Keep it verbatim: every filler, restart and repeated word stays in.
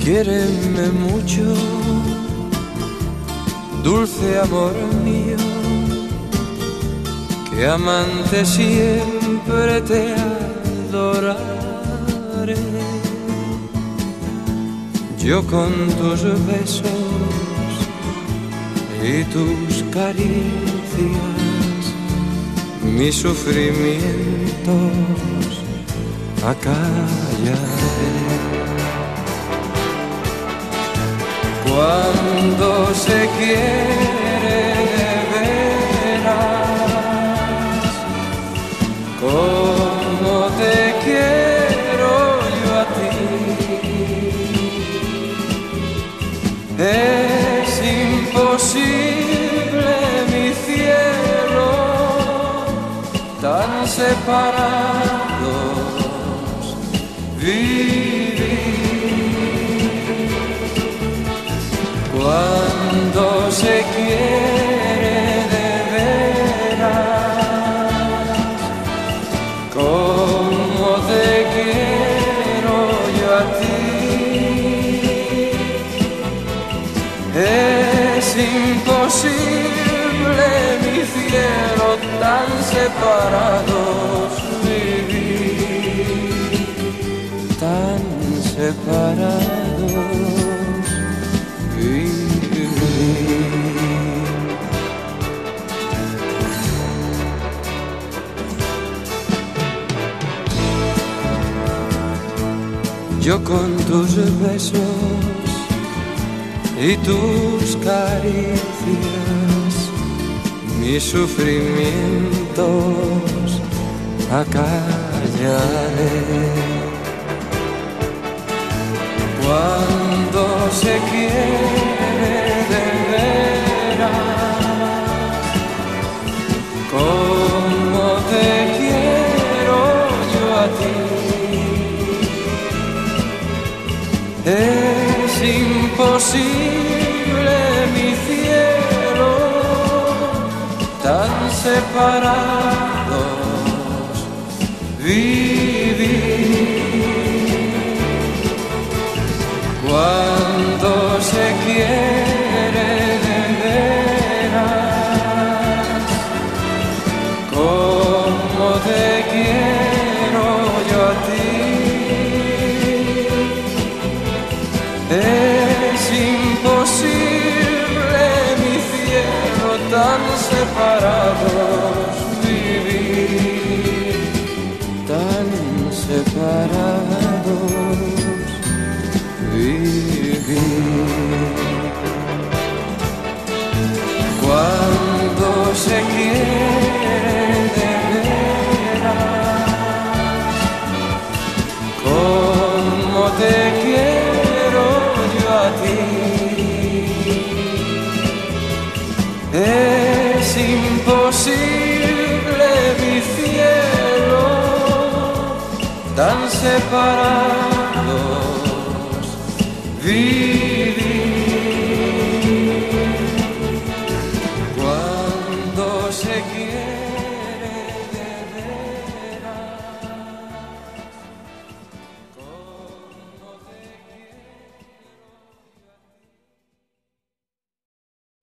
Quiéreme mucho, dulce amor mío, que amante siempre te adoraré. Yo con tus besos y tus caricias, mis sufrimientos acallaré. Cuando se quiere de veras, como te quiero yo a ti, es imposible, mi cielo, tan separados vivir. Cuando se quiere de veras, como te quiero yo a ti, es imposible, mi cielo, tan separados vivir, tan separados. Yo con tus besos y tus caricias, mis sufrimientos acallaré. Cuando se quiere de veras, como te quiero yo a ti, es imposible, mi cielo, tan separados vivir. Cuando se quiere de veras, como te quiero yo a ti, es imposible, mi cielo, tan separados vivir, tan separados vivir. Cuando se quiere de veras, como te quiero yo a ti, es imposible, mi cielo, tan separados vivir.